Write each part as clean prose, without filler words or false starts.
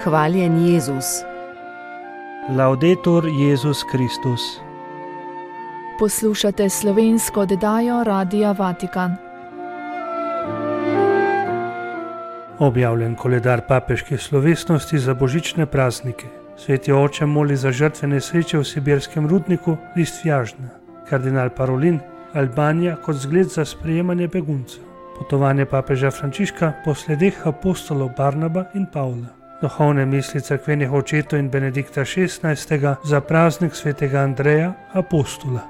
Hvaljen Jezus. Laudetur Jezus Kristus. Poslušate slovensko oddajo Radia Vatikan. Objavljen koledar papeške slovesnosti za božične praznike. Sveti oče moli za žrtve nesreče v sibirskem rudniku Listvjažna. Kardinal Parolin, Albanija kot zgled za sprejemanje beguncev. Potovanje papeža Frančiška po sledeh apostolov Barnaba in Pavla. Duhovne misli cerkvenih očetov in Benedikta XVI. Za praznik svetega Andreja, apostola.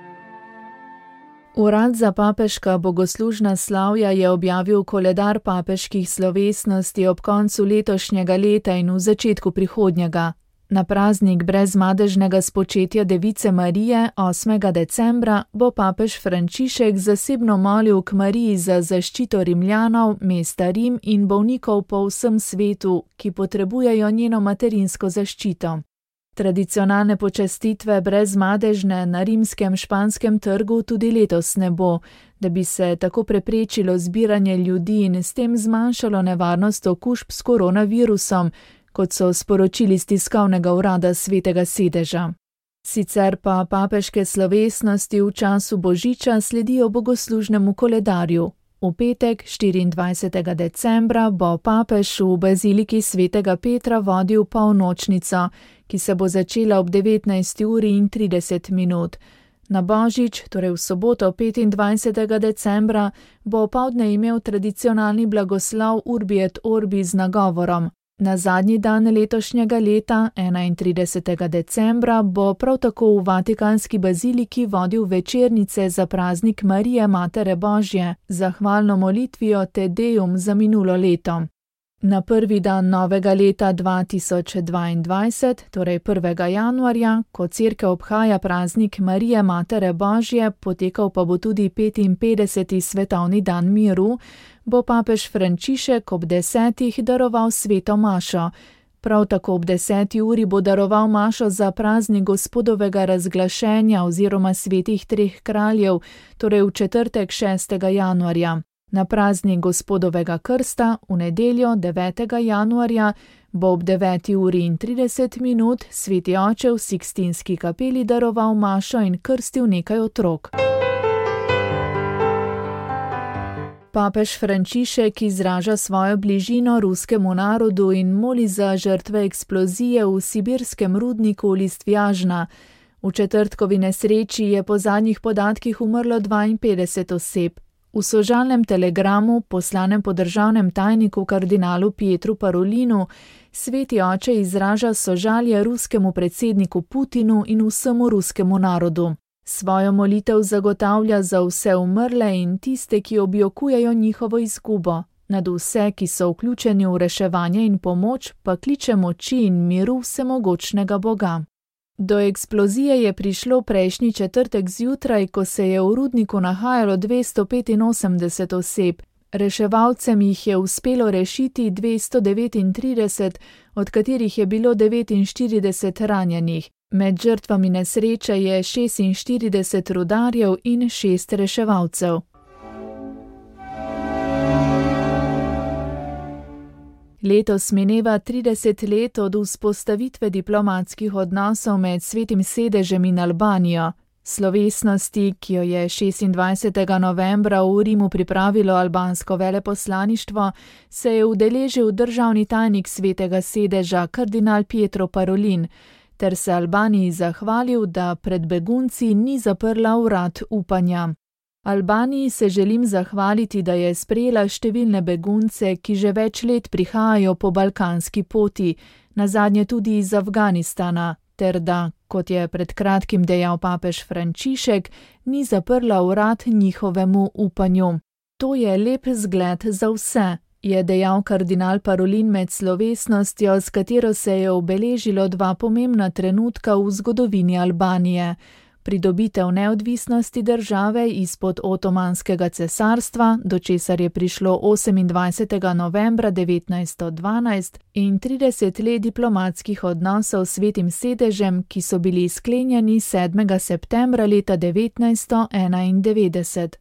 Urad za papeška bogoslužna slavja je objavil koledar papeških slovesnosti ob koncu letošnjega leta in v začetku prihodnjega. Na praznik brezmadežnega spočetja Device Marije 8. decembra bo papež Frančišek zasebno molil k Mariji za zaščito Rimljanov, mesta Rim in bolnikov po vsem svetu, ki potrebujejo njeno materinsko zaščito. Tradicionalne počastitve brezmadežne na rimskem Španskem trgu tudi letos ne bo, da bi se tako preprečilo zbiranje ljudi in s tem zmanjšalo nevarnost okužb s koronavirusom, kot so sporočili iz tiskovnega urada Svetega sedeža. Sicer pa papeške slovesnosti v času božiča sledijo bogoslužnemu koledarju. V petek, 24. decembra, bo papež v baziliki Svetega Petra vodil polnočnico, ki se bo začela ob 19:30. Na božič, torej v soboto 25. decembra, bo opoldne imel tradicionalni blagoslov Urbi et Orbi z nagovorom. Na zadnji dan letošnjega leta, 31. decembra, bo prav tako v Vatikanski baziliki vodil večernice za praznik Marije Matere Božje, zahvalno molitvijo Te Deum za minulo leto. Na prvi dan novega leta 2022, torej 1. januarja, ko cerkev obhaja praznik Marije Matere Božje, potekal pa bo tudi 55. svetovni dan miru, bo papež Frančišek ob 10. daroval sveto mašo. Prav tako ob 10. uri bo daroval mašo za praznik Gospodovega razglašenja oziroma svetih treh kraljev, torej v četrtek 6. januarja. Na praznik Gospodovega krsta v nedeljo 9. januarja bo ob 9:30 sveti oče v Sikstinski kapeli daroval mašo in krstil nekaj otrok. Papež Frančišek izraža svojo bližino ruskemu narodu in moli za žrtve eksplozije v sibirskem rudniku Listvjažna. V četrtkovi nesreči je po zadnjih podatkih umrlo 52 oseb. V sožalnem telegramu, poslanem po državnem tajniku kardinalu Pietru Parolinu, sveti oče izraža sožalje ruskemu predsedniku Putinu in vsemu ruskemu narodu. Svojo molitev zagotavlja za vse umrle in tiste, ki objokujejo njihovo izgubo. Nad vse, ki so vključeni v reševanje in pomoč, pa kliče moči in miru vsemogočnega Boga. Do eksplozije je prišlo prejšnji četrtek zjutraj, ko se je v rudniku nahajalo 285 oseb. Reševalcem jih je uspelo rešiti 239, od katerih je bilo 49 ranjenih. Med žrtvami nesreče je 46 rudarjev in 6 reševalcev. Letos mineva 30 let od vzpostavitve diplomatskih odnosov med Svetim sedežem in Albanijo. Slovesnosti, ki jo je 26. novembra v Rimu pripravilo albansko veleposlaništvo, se je udeležil državni tajnik Svetega sedeža kardinal Pietro Parolin, ter se Albaniji zahvalil, da pred begunci ni zaprla vrat upanja. Albaniji se želim zahvaliti, da je sprejela številne begunce, ki že več let prihajajo po balkanski poti, nazadnje tudi iz Afganistana, ter da, kot je pred kratkim dejal papež Frančišek, ni zaprla vrat njihovemu upanju. To je lep zgled za vse, je dejal kardinal Parolin med slovesnostjo, s katero se je obeležilo dva pomembna trenutka v zgodovini Albanije. Pridobitev neodvisnosti države izpod Otomanskega cesarstva, do česar je prišlo 28. novembra 1912, in 30 let diplomatskih odnosov s Svetim sedežem, ki so bili sklenjeni 7. septembra leta 1991.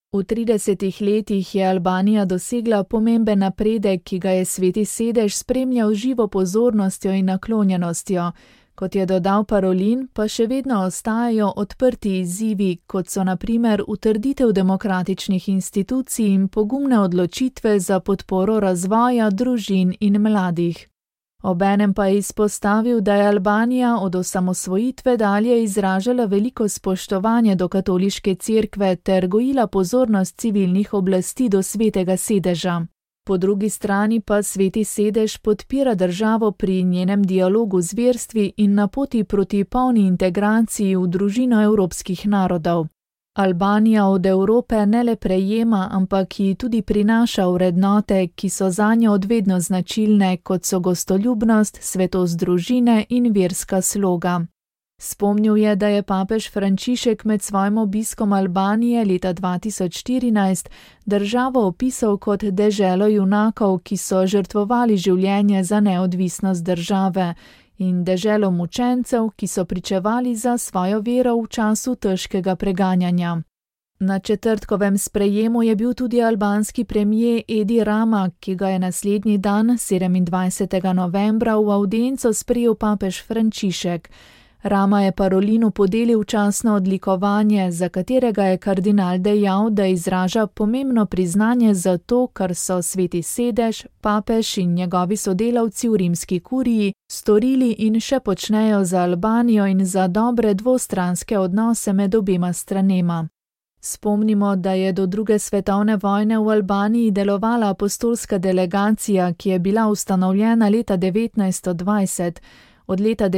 V 30 letih je Albanija dosegla pomemben napredek, ki ga je Sveti sedež spremljal živo pozornostjo in naklonjenostjo. Kot je dodal Parolin, pa še vedno ostajajo odprti izzivi, kot so na primer utrditev demokratičnih institucij in pogumne odločitve za podporo razvoja družin in mladih. Obenem pa je izpostavil, da je Albanija od osamosvojitve dalje izražala veliko spoštovanje do katoliške cerkve ter gojila pozornost civilnih oblasti do Svetega sedeža. Po drugi strani pa Sveti sedež podpira državo pri njenem dialogu z verstvi in na poti proti polni integraciji v družino evropskih narodov. Albanija od Evrope ne le prejema, ampak ji tudi prinaša vrednote, ki so zanjo odvedno značilne, kot so gostoljubnost, svetost družine in verska sloga. Spomnil je, da je papež Frančišek med svojim obiskom Albanije leta 2014 državo opisal kot deželo junakov, ki so žrtvovali življenje za neodvisnost države, in deželo mučencev, ki so pričevali za svojo vero v času težkega preganjanja. Na četrtkovem sprejemu je bil tudi albanski premier Edi Rama, ki ga je naslednji dan, 27. novembra, v avdienco sprejel papež Frančišek. Rama je Parolinu podelil častno odlikovanje, za katerega je kardinal dejal, da izraža pomembno priznanje za to, kar so Sveti sedež, papež in njegovi sodelavci v rimski kuriji storili in še počnejo za Albanijo in za dobre dvostranske odnose med obema stranema. Spomnimo, da je do druge svetovne vojne v Albaniji delovala apostolska delegacija, ki je bila ustanovljena leta 1920. Od leta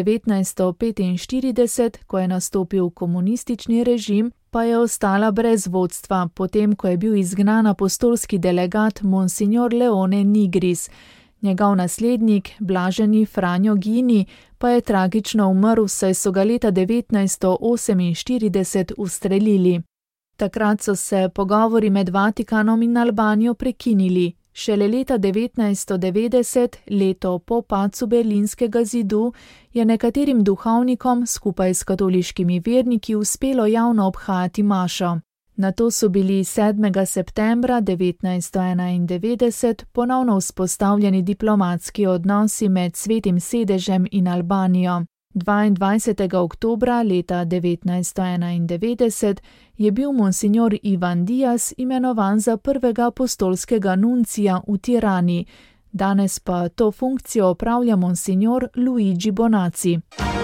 1945, ko je nastopil komunistični režim, pa je ostala brez vodstva, potem ko je bil izgnan apostolski delegat Monsignor Leone Nigris. Njegov naslednik, blaženi Franjo Gini, pa je tragično umrl, saj so ga leta 1948 ustrelili. Takrat so se pogovori med Vatikanom in Albanijo prekinili. Šele leta 1990, leto po padcu Berlinskega zidu, je nekaterim duhovnikom skupaj s katoliškimi verniki uspelo javno obhajati mašo. Nato so bili 7. septembra 1991 ponovno vzpostavljeni diplomatski odnosi med Svetim sedežem in Albanijo. 22. oktobra leta 1991 je bil monsignor Ivan Dias imenovan za prvega apostolskega nuncija v Tirani. Danes pa to funkcijo opravlja monsignor Luigi Bonazzi.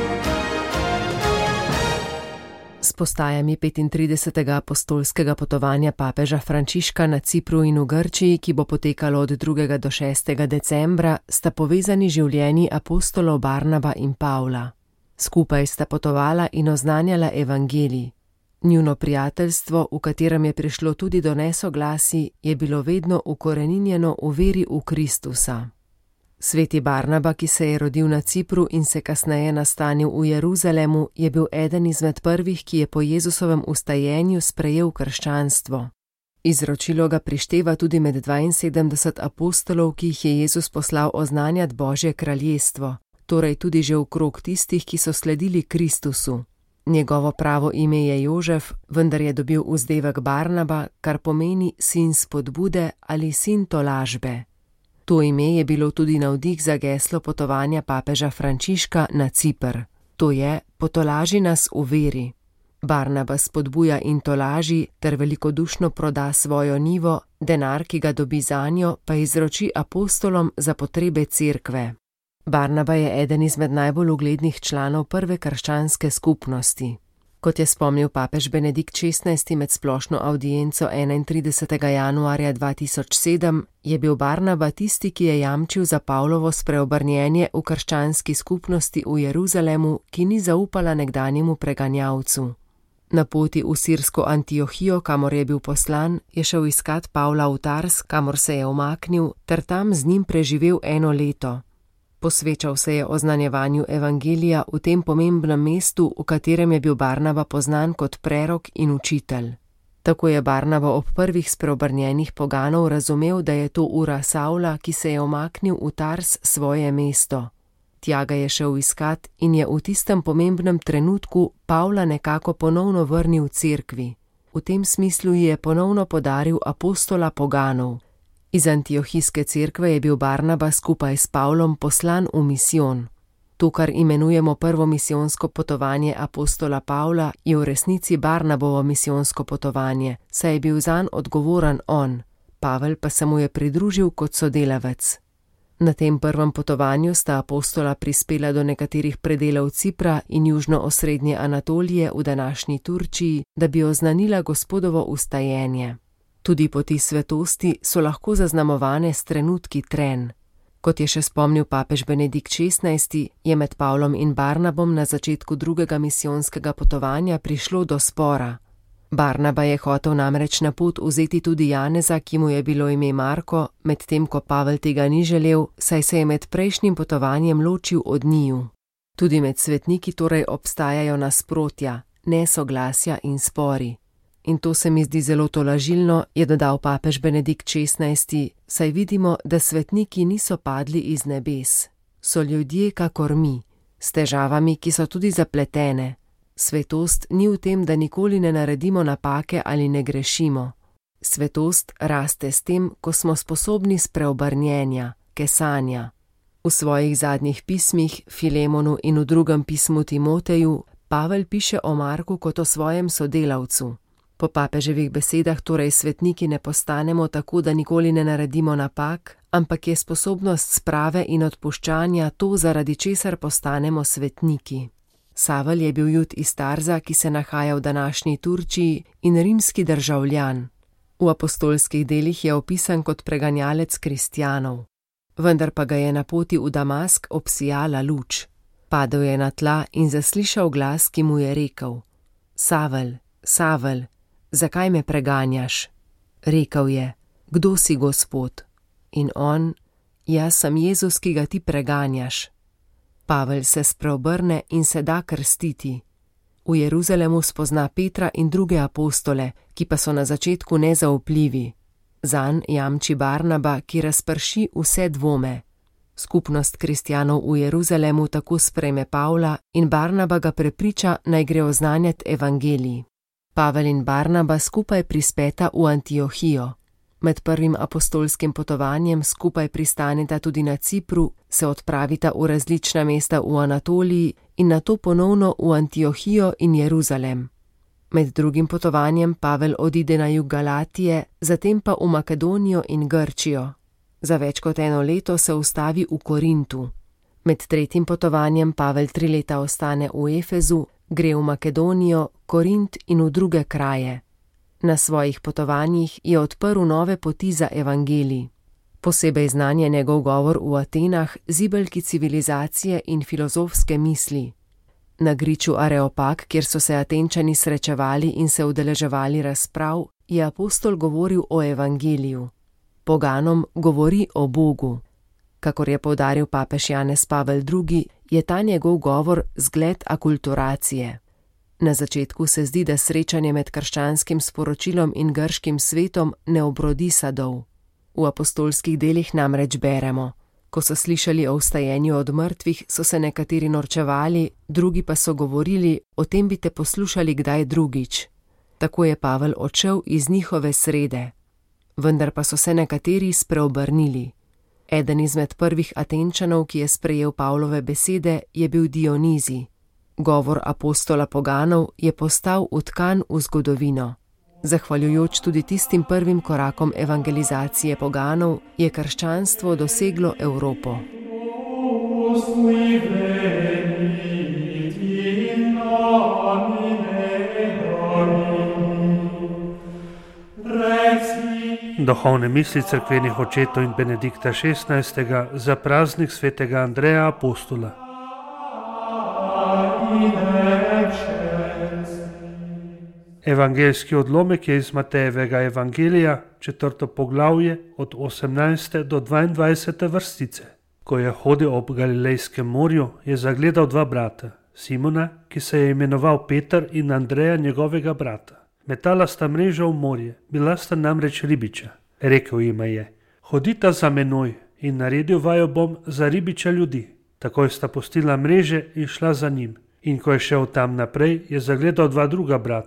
S postajami 35. apostolskega potovanja papeža Frančiška na Cipru in v Grčiji, ki bo potekalo od 2. do 6. decembra, sta povezani življenji apostolov Barnaba in Pavla. Skupaj sta potovala in oznanjala evangelij. Njuno prijateljstvo, v katerem je prišlo tudi do nesoglasij, je bilo vedno ukoreninjeno v veri v Kristusa. Sveti Barnaba, ki se je rodil na Cipru in se kasneje nastanil v Jeruzalemu, je bil eden izmed prvih, ki je po Jezusovem vstajenju sprejel krščanstvo. Izročilo ga prišteva tudi med 72 apostolov, ki jih je Jezus poslal oznanjati Božje kraljestvo, torej tudi že v krog tistih, ki so sledili Kristusu. Njegovo pravo ime je Jožef, vendar je dobil vzdevek Barnaba, kar pomeni sin spodbude ali sin tolažbe. To ime je bilo tudi navdih za geslo potovanja papeža Frančiška na Ciper. To je: potolaži nas v veri. Barnaba spodbuja in tolaži ter velikodušno proda svojo njivo, denar, ki ga dobi zanjo, pa izroči apostolom za potrebe cerkve. Barnaba je eden izmed najbolj uglednih članov prve krščanske skupnosti. Kot je spomnil papež Benedikt XVI med splošno avdienco 31. januarja 2007, je bil Barnaba tisti, ki je jamčil za Pavlovo spreobrnjenje v krščanski skupnosti v Jeruzalemu, ki ni zaupala nekdanjemu preganjavcu. Na poti v sirsko Antiohijo, kamor je bil poslan, je šel iskat Pavla v Tars, kamor se je umaknil, ter tam z njim preživel 1 leto. Posvečal se je oznanjevanju evangelija v tem pomembnem mestu, v katerem je bil Barnaba poznan kot prerok in učitelj. Tako je Barnaba ob prvih spreobrnjenih poganov razumel, da je to ura Savla, ki se je umaknil v Tars, svoje mesto. Tja ga je šel iskat in je v tistem pomembnem trenutku Pavla nekako ponovno vrnil cerkvi. V tem smislu ji je ponovno podaril apostola poganov. Iz antiohijske cerkve je bil Barnaba skupaj s Pavlom poslan v misijon. To, kar imenujemo prvo misijonsko potovanje apostola Pavla, je v resnici Barnabovo misijonsko potovanje, saj je bil zanj odgovoren on, Pavel pa se mu je pridružil kot sodelavec. Na tem prvem potovanju sta apostola prispela do nekaterih predelov Cipra in južno-osrednje Anatolije v današnji Turčiji, da bi oznanila Gospodovo ustajenje. Tudi poti svetosti so lahko zaznamovane s trenutki trenj. Kot je še spomnil papež Benedikt XVI, je med Pavlom in Barnabom na začetku drugega misijonskega potovanja prišlo do spora. Barnaba je hotel namreč na pot vzeti tudi Janeza, ki mu je bilo ime Marko, medtem ko Pavel tega ni želel, saj se je med prejšnjim potovanjem ločil od njiju. Tudi med svetniki torej obstajajo nasprotja, nesoglasja in spori. In to se mi zdi zelo tolažilno, je dodal papež Benedikt XVI, saj vidimo, da svetniki niso padli iz nebes. So ljudje kakor mi, s težavami, ki so tudi zapletene. Svetost ni v tem, da nikoli ne naredimo napake ali ne grešimo. Svetost raste s tem, ko smo sposobni spreobrnjenja, kesanja. V svojih zadnjih pismih, Filemonu in v drugem pismu Timoteju, Pavel piše o Marku kot o svojem sodelavcu. Po papeževih besedah torej svetniki ne postanemo tako, da nikoli ne naredimo napak, ampak je sposobnost sprave in odpuščanja to, zaradi česar postanemo svetniki. Savel je bil Jud iz Tarza, ki se nahaja v današnji Turčiji, in rimski državljan. V apostolskih delih je opisan kot preganjalec kristjanov. Vendar pa ga je na poti v Damask obsijala luč. Padel je na tla in zaslišal glas, ki mu je rekel: Savel, Savel, zakaj me preganjaš? Rekel je: Kdo si, Gospod? In on: Jaz sem Jezus, ki ga ti preganjaš. Pavel se spreobrne in se da krstiti. V Jeruzalemu spozna Petra in druge apostole, ki pa so na začetku nezaupljivi. Zanj jamči Barnaba, ki razprši vse dvome. Skupnost kristjanov v Jeruzalemu tako sprejme Pavla in Barnaba ga prepriča, naj gre oznanjati evangelij. Pavel in Barnaba skupaj prispeta v Antiohijo. Med prvim apostolskim potovanjem skupaj pristaneta tudi na Cipru, se odpravita v različna mesta v Anatoliji in nato ponovno v Antiohijo in Jeruzalem. Med drugim potovanjem Pavel odide na jug Galatije, zatem pa v Makedonijo in Grčijo. Za več kot 1 leto se ustavi v Korintu. Med tretjim potovanjem Pavel 3 leta ostane v Efezu, gre v Makedonijo, Korint in v druge kraje. Na svojih potovanjih je odprl nove poti za evangelij. Posebej znan je njegov govor v Atenah, zibelki civilizacije in filozofske misli. Na griču Areopag, kjer so se Atenčani srečevali in se udeleževali razprav, je apostol govoril o evangeliju. Poganom govori o Bogu. Kakor je poudaril papež Janez Pavel II, je ta njegov govor zgled akulturacije. Na začetku se zdi, da srečanje med krščanskim sporočilom in grškim svetom ne obrodi sadov. V apostolskih delih namreč beremo: Ko so slišali o vstajenju od mrtvih, so se nekateri norčevali, drugi pa so govorili: O tem bi te poslušali kdaj drugič. Tako je Pavel odšel iz njihove srede. Vendar pa so se nekateri spreobrnili. Eden izmed prvih Atenčanov, ki je sprejel Pavlove besede, je bil Dionizij. Govor apostola poganov je postal vtkan v zgodovino. Zahvaljujoč tudi tistim prvim korakom evangelizacije poganov, je krščanstvo doseglo Evropo. Duhovne misli cerkvenih očetov in Benedikta XVI. Za praznik svetega Andreja apostola. Evangeljski odlomek je iz Matejevega evangelija, 4. poglavje, od 18. do 22. vrstice. Ko je hodil ob Galilejskem morju, je zagledal 2 brata, Simona, ki se je imenoval Peter, in Andreja, njegovega brata. Metala sta mrežo v morje, bila sta namreč ribiča. Rekel jima je: Hodita za menoj in naredil vaju bom za ribiča ljudi. Takoj sta pustila mreže in šla za njim. In ko je šel tam naprej, je zagledal 2 druga brata,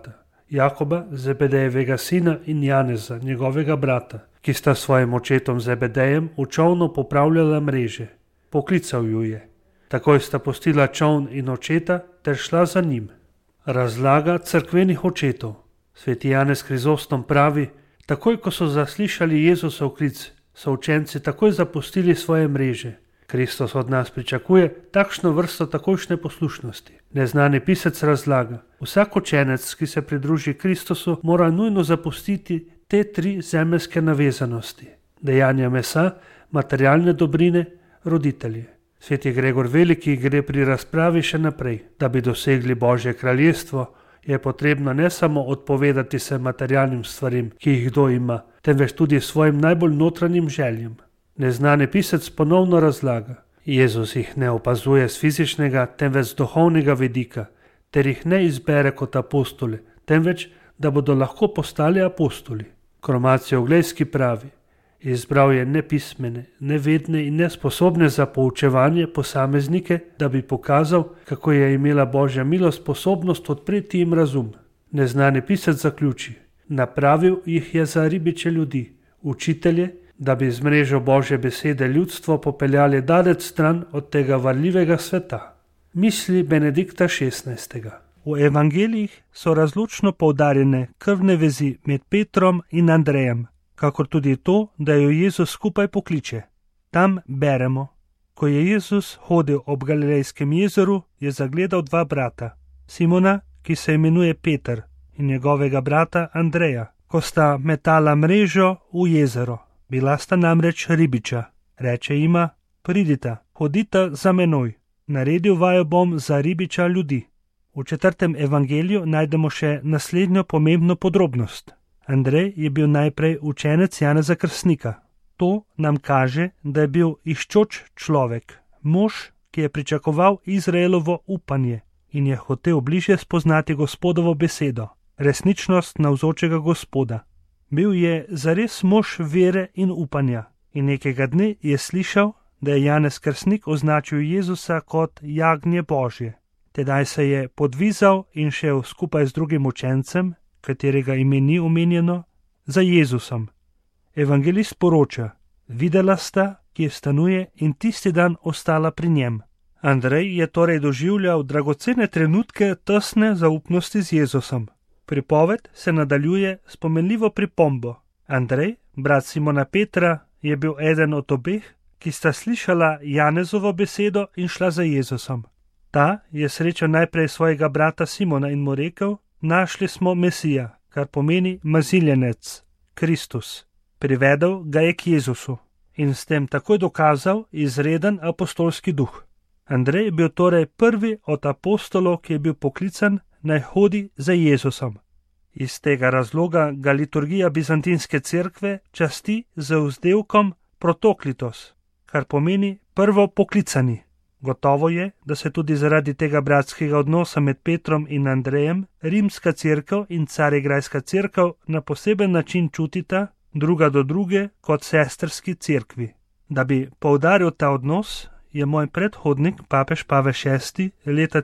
Jakoba, Zebedejevega sina, in Janeza, njegovega brata, ki sta s svojim očetom Zebedejem v čolnu popravljala mreže. Poklical ju je. Takoj sta pustila čoln in očeta ter šla za njim. Razlaga cerkvenih očetov. Sveti Janez Krizostom pravi: takoj ko so zaslišali Jezusov klic, so učenci takoj zapustili svoje mreže. Kristus od nas pričakuje takšno vrsto takojšnje poslušnosti. Neznani pisec razlaga: vsak učenec, ki se pridruži Kristusu, mora nujno zapustiti te 3 zemeljske navezanosti: dejanja mesa, materialne dobrine, roditelje. Sveti Gregor Veliki gre pri razpravi še naprej. Da bi dosegli Božje kraljestvo, je potrebno ne samo odpovedati se materialnim stvarim, ki jih kdo ima, temveč tudi svojim najbolj notranjim željem. Neznani pisec ponovno razlaga: Jezus jih ne opazuje z fizičnega, temveč z duhovnega vidika, ter jih ne izbere kot apostole, temveč da bodo lahko postali apostoli. Kromacijo Oglejski pravi: izbral je nepismene, nevedne in nesposobne za poučevanje posameznike, da bi pokazal, kako je imela Božja milost sposobnost odpreti jim razum. Neznani pisec zaključi: napravil jih je za ribiče ljudi, učitelje, da bi z mrežo Božje besede ljudstvo popeljali daleč stran od tega varljivega sveta. Misli Benedikta XVI. V evangelijih so razločno poudarjene krvne vezi med Petrom in Andrejem, kakor tudi to, da jo Jezus skupaj pokliče. Tam beremo: ko je Jezus hodil ob Galilejskem jezeru, je zagledal 2 brata, Simona, ki se imenuje Peter, in njegovega brata Andreja, ko sta metala mrežo v jezero. Bila sta namreč ribiča. Reče jima: pridita, hodita za menoj, naredil vaju bom za ribiča ljudi. V 4. evangeliju najdemo še naslednjo pomembno podrobnost. Andrej je bil najprej učenec Janeza Krstnika. To nam kaže, da je bil iščoč človek, mož, ki je pričakoval Izraelovo upanje in je hotel bližje spoznati Gospodovo besedo, resničnost navzočega Gospoda. Bil je zares mož vere in upanja in nekega dne je slišal, da je Janez Krstnik označil Jezusa kot jagnje Božje. Tedaj se je podvizal in šel skupaj z drugim učencem, katerega ime ni omenjeno, za Jezusom. Evangelist poroča: videla sta, kje stanuje, in tisti dan ostala pri njem. Andrej je torej doživljal dragocene trenutke tesne zaupnosti z Jezusom. Pripoved se nadaljuje s pomenljivo pripombo. Andrej, brat Simona Petra, je bil eden od obeh, ki sta slišala Janezovo besedo in šla za Jezusom. Ta je srečal najprej svojega brata Simona in mu rekel: našli smo Mesija, kar pomeni maziljenec, Kristus. Privedel ga je k Jezusu in s tem takoj dokazal izreden apostolski duh. Andrej je bil torej prvi od apostolov, ki je bil poklican, naj hodi za Jezusom. Iz tega razloga ga liturgija bizantinske cerkve časti z vzdevkom protoklitos, kar pomeni prvo poklicani. Gotovo je, da se tudi zaradi tega bratskega odnosa med Petrom in Andrejem rimska cerkev in carigrajska cerkev na poseben način čutita druga do druge kot sestrski cerkvi. Da bi poudaril ta odnos, je moj predhodnik, papež Pavel VI, leta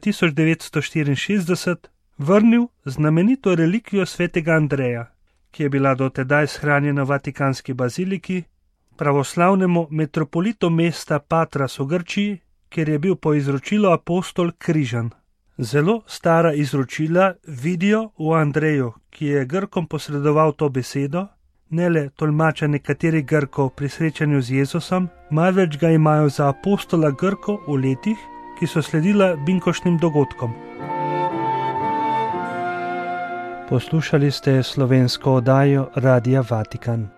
1964 vrnil znamenito relikvijo svetega Andreja, ki je bila dotedaj shranjena v Vatikanski baziliki, pravoslavnemu metropolitu mesta Patras v Grčiji, kjer je bil po izročilu apostol križan. Zelo stara izročila vidijo v Andreju, ki je Grkom posredoval to besedo, ne le tolmača nekaterih Grkov pri srečanju z Jezusom, marveč ga imajo za apostola Grkov v letih, ki so sledila binkoštnim dogodkom. Poslušali ste slovensko oddajo Radia Vatikan.